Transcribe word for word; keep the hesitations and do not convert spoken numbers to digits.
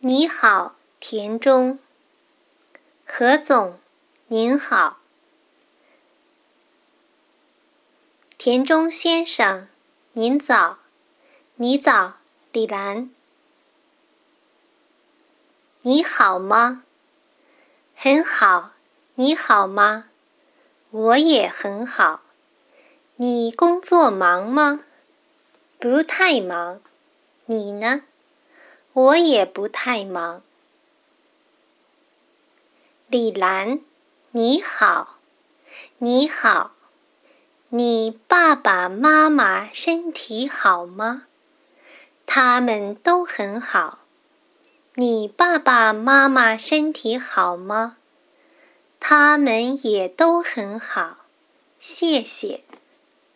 你好，田中。何总，您好。田中先生，您早。你早，李兰。你好吗？很好，你好吗？我也很好。你工作忙吗？不太忙。你呢？我也不太忙。李兰，你好。你好。你爸爸妈妈身体好吗？他们都很好。你爸爸妈妈身体好吗？他们也都很好。谢谢。